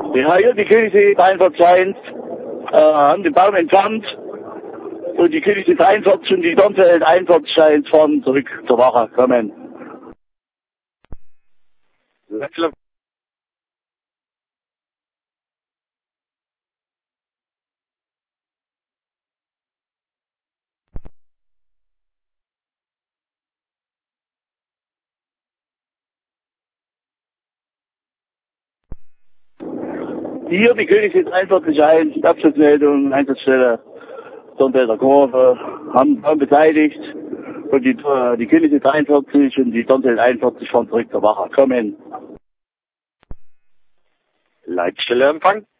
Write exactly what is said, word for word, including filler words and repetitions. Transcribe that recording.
Ja, hier die Königssee dreiundvierzig eins äh, haben den Baum entfernt und die Königssee dreiundvierzig und die Dornfeld einundvierzig eins fahren zurück zur Wache. Kommen. Hier die Königssee dreiundvierzig eins, Abschlussmeldung, Einsatzstelle Dornfelder Kurve, haben Baum beteiligt und die, äh, die Königssee dreiundvierzig und die Dornfeld einundvierzig fahren zurück zur Wache. Kommen. Leitstelle Empfang.